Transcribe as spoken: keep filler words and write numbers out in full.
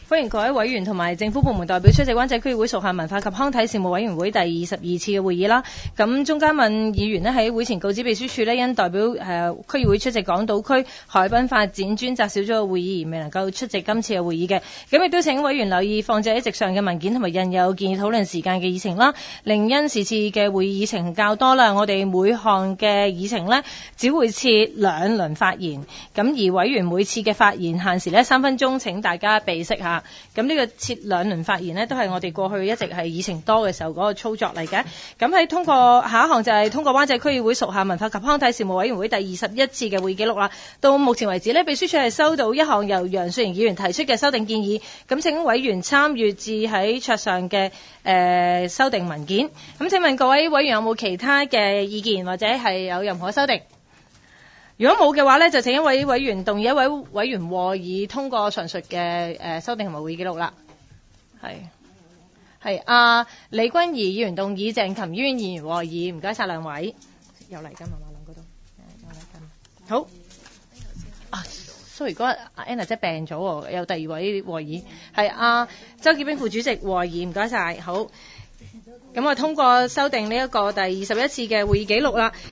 歡迎各位委員同埋政府部門代表出席灣仔區議會屬下文化及康體事務委員會第二十二次嘅會議啦。咁鍾嘉敏議員呢喺會前告知秘書處呢，因代表誒、呃、區議會出席港島區海濱發展專責小組嘅會議而未能夠出席今次嘅會議嘅。咁亦都請委員留意放置喺席上嘅文件同埋印有建議討論時間嘅議程啦。另因是次嘅會議議程較多啦，我哋每項嘅議程呢，只會設兩輪發言，咁而委員每次嘅發言限時呢，三分鐘，請大家備悉下。咁呢個設兩輪發言呢，都係我哋過去一直係議程多嘅時候嗰個操作嚟嘅。咁喺通過下一項就係通過灣仔區議會屬下文化及康體事務委員會第二十一次嘅會議記錄啦。到目前為止呢，秘書處係收到一項由楊雪盈議員提出嘅修訂建議，咁請委員參閱至喺桌上嘅誒、呃、修訂文件。咁請問各位委員有冇其他嘅意見或者係有任何修訂？如果冇嘅話呢，就請一位委員動議一位委員和議通過上述嘅誒、呃、修訂同埋會議記錄啦。係係阿李君儀議員動議鄭琴淵議員和議，唔該晒兩位。又嚟緊嘛馬龍嗰度，又嚟緊。好。啊 sorry 嗰日阿 Anna 姐病咗喎，有第二位和議係阿周潔冰副主席和議，唔該晒。好。咁我通過修訂呢一個第二十一次嘅會議記錄啦。